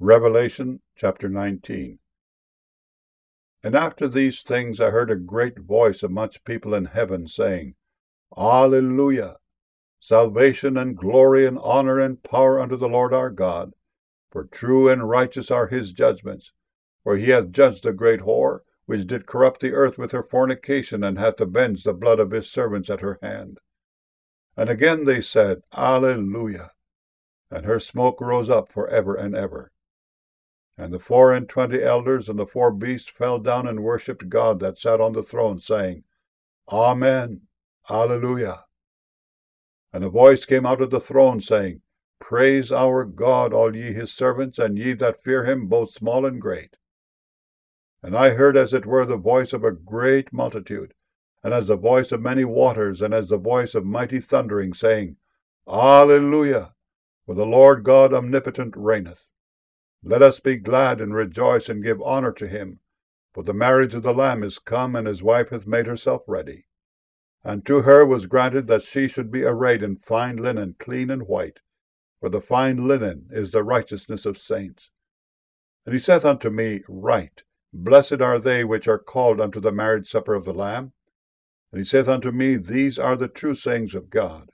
Revelation chapter 19. And after these things I heard a great voice of much people in heaven, saying, Alleluia! Salvation and glory and honor and power unto the Lord our God. For true and righteous are his judgments. For he hath judged the great whore, which did corrupt the earth with her fornication, and hath avenged the blood of his servants at her hand. And again they said, Alleluia! And her smoke rose up for ever and ever. And the 24 elders and the 4 beasts fell down and worshipped God that sat on the throne, saying, Amen, Alleluia. And a voice came out of the throne, saying, Praise our God, all ye his servants, and ye that fear him, both small and great. And I heard as it were the voice of a great multitude, and as the voice of many waters, and as the voice of mighty thundering, saying, Alleluia, for the Lord God omnipotent reigneth. Let us be glad and rejoice and give honor to him, for the marriage of the Lamb is come, and his wife hath made herself ready. And to her was granted that she should be arrayed in fine linen, clean and white, for the fine linen is the righteousness of saints. And he saith unto me, Write, Blessed are they which are called unto the marriage supper of the Lamb. And he saith unto me, These are the true sayings of God.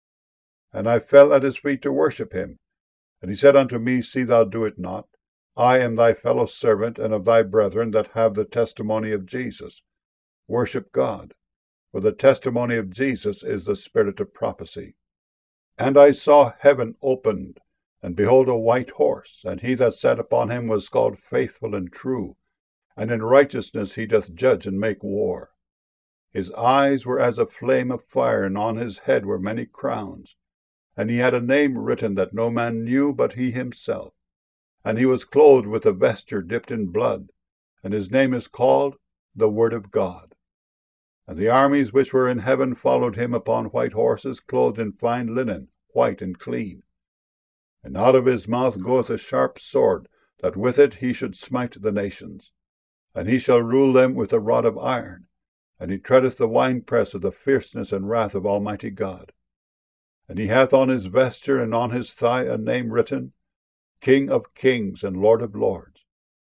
And I fell at his feet to worship him. And he said unto me, See thou do it not. I am thy fellow servant, and of thy brethren that have the testimony of Jesus. Worship God, for the testimony of Jesus is the spirit of prophecy. And I saw heaven opened, and behold a white horse, and he that sat upon him was called Faithful and True, and in righteousness he doth judge and make war. His eyes were as a flame of fire, and on his head were many crowns. And he had a name written that no man knew but he himself. And he was clothed with a vesture dipped in blood, and his name is called the Word of God. And the armies which were in heaven followed him upon white horses, clothed in fine linen, white and clean. And out of his mouth goeth a sharp sword, that with it he should smite the nations. And he shall rule them with a rod of iron, and he treadeth the winepress of the fierceness and wrath of Almighty God. And he hath on his vesture and on his thigh a name written, King of Kings and Lord of Lords.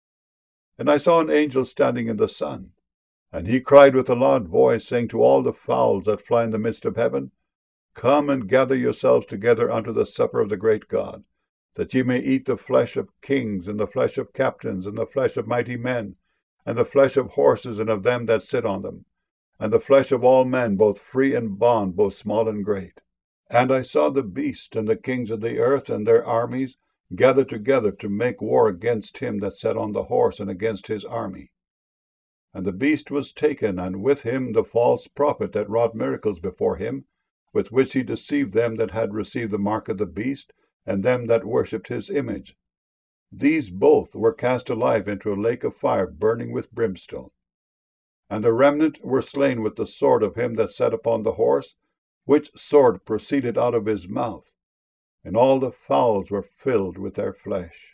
And I saw an angel standing in the sun, and he cried with a loud voice, saying to all the fowls that fly in the midst of heaven, Come and gather yourselves together unto the supper of the great God, that ye may eat the flesh of kings, and the flesh of captains, and the flesh of mighty men, and the flesh of horses and of them that sit on them, and the flesh of all men, both free and bond, both small and great. And I saw the beast and the kings of the earth and their armies gathered together to make war against him that sat on the horse and against his army. And the beast was taken, and with him the false prophet that wrought miracles before him, with which he deceived them that had received the mark of the beast, and them that worshipped his image. These both were cast alive into a lake of fire burning with brimstone. And the remnant were slain with the sword of him that sat upon the horse, which sword proceeded out of his mouth, and all the fowls were filled with their flesh.